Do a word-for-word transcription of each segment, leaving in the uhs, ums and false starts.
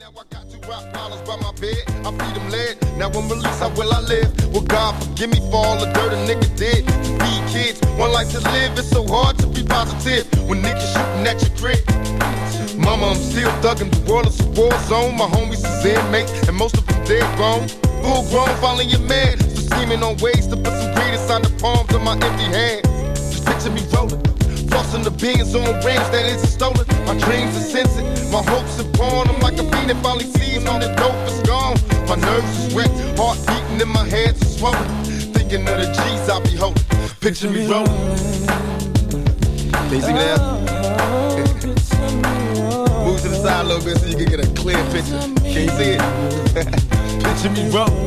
Now I got two rock dollars by my bed. I feed them lead. Now when release, how will I live? Well, God forgive me for all the dirt a nigga did. To feed kids, one life to live. It's so hard to be positive when niggas shooting at your crib. Mama, I'm still thugging. The world is a war zone. My homies is inmates, and most of them dead grown. Full grown, following your man. So scheming on ways to put some greed inside the palms of my empty hands. Just picture me rolling. Flossing the beans on rings that isn't stolen. My dreams are censored, my hopes are born. I'm like a fiend that finally sees all the dope is gone. My nerves is wrecked, heart beating in my head is swollen. Thinking of the G's I be holding. Picture me rolling. Can you see me now? Move to the side a little bit so you can get a clear picture. Can you see it? Picture me rolling.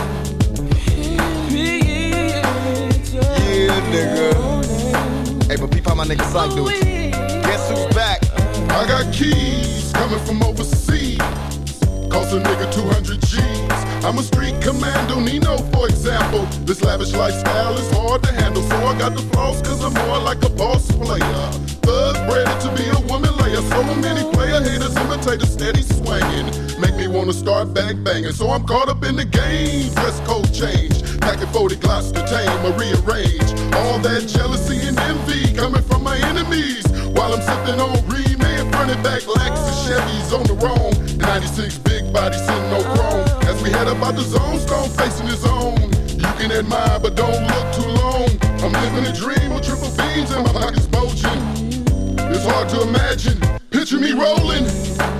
Yeah, nigga. Hey, but peep how my nigga Psych do it. Guess who's back? I got keys coming from overseas. Cost a nigga two hundred G's. I'm a street commando, Nino, for example. This lavish lifestyle is hard to handle, so I got the flaws cause I'm more like a boss player. Thug bred to be a woman layer. So many player haters imitate a steady swinging. Make me wanna start bang banging. So I'm caught up in the game. Dress code change. Packing forty glocks to tame or rearrange. All that jealousy and envy coming from my enemies. While I'm sipping on Re-Man, running back Lexus Chevys on the roam. ninety-six big body sitting no chrome. As we head up out the zone, Stone facing his own. You can admire, but don't look too long. I'm living a dream with triple beans and my pockets bulging. It's hard to imagine. Picture me rolling.